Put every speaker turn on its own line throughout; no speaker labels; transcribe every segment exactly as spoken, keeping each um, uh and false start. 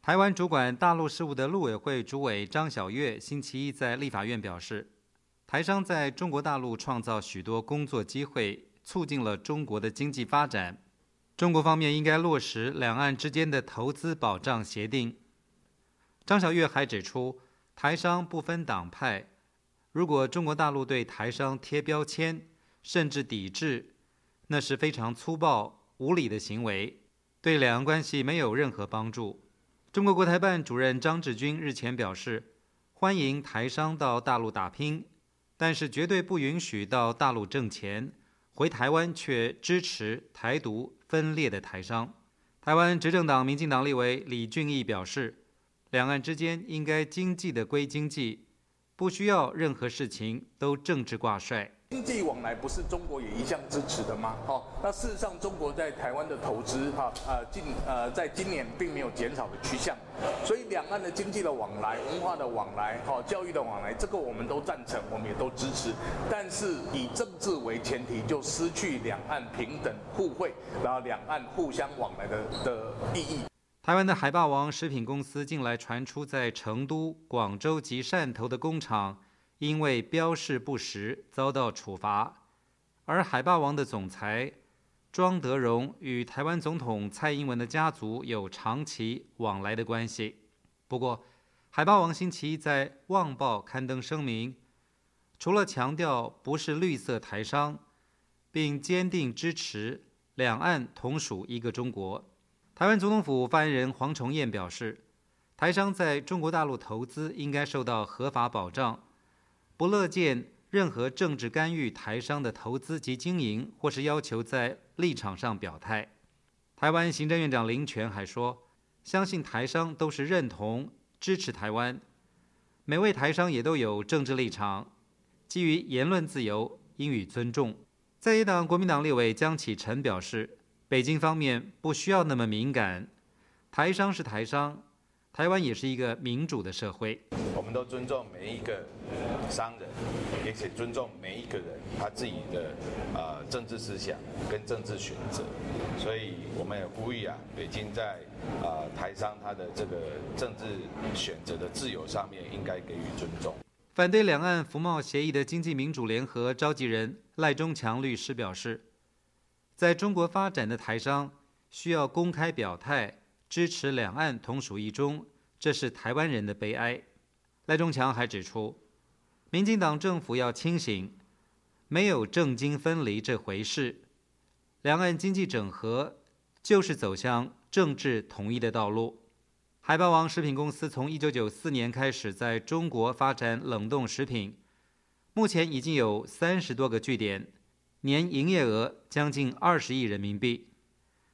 台湾主管大陆事务的陆委会主委张晓月星期一在立法院表示，台商在中国大陆创造许多工作机会，促进了中国的经济发展。中国方面应该落实两岸之间的投资保障协定。张晓月还指出，台商不分党派，如果中国大陆对台商贴标签，甚至抵制，那是非常粗暴无理的行为，对两岸关系没有任何帮助。中国国台办主任张志军日前表示，欢迎台商到大陆打拼，但是绝对不允许到大陆挣钱，回台湾却支持台独分裂的台商。台湾执政党民进党立委李俊毅表示，两岸之间应该经济的归经济，不需要任何事情都政治挂帅。
经济往来不是中国也一向支持的吗？哦，那事实上，中国在台湾的投资，哈，呃，近呃，在今年并没有减少的趋向，所以两岸的经济的往来、文化的往来、哈、教育的往来，这个我们都赞成，我们也都支持。但是以政治为前提，就失去两岸平等互惠，然后两岸互相往来的的意义。
台湾的海霸王食品公司近来传出在成都、广州及汕头的工厂因为标示不实遭到处罚，而海霸王的总裁庄德荣与台湾总统蔡英文的家族有长期往来的关系。不过，海霸王星期一在《旺报》刊登声明，除了强调不是绿色台商，并坚定支持两岸同属一个中国。台湾总统府发言人黄崇彦表示，台商在中国大陆投资应该受到合法保障，不乐见任何政治干预台商的投资及经营，或是要求在立场上表态。台湾行政院长林全还说，相信台商都是认同支持台湾，每位台商也都有政治立场，基于言论自由应予尊重。在野党国民党立委江启臣表示，北京方面不需要那么敏感，台商是台商，台湾也是一个民主的社会。
我们都尊重每一个商人，也且尊重每一个人他自己的呃政治思想跟政治选择，所以我们也呼吁啊，北京在呃台商他的这个政治选择的自由上面应该给予尊重。
反对两岸服贸协议的经济民主联合召集人赖中强律师表示，在中国发展的台商需要公开表态支持两岸同属一中，这是台湾人的悲哀。赖中强还指出，民进党政府要清醒，没有政经分离这回事，两岸经济整合就是走向政治统一的道路。海霸王食品公司从一九九四年开始在中国发展冷冻食品，目前已经有三十多个据点，年营业额将近二十亿人民币。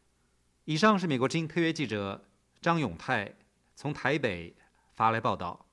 以上是美国之音特约记者张永泰从台北发来报道。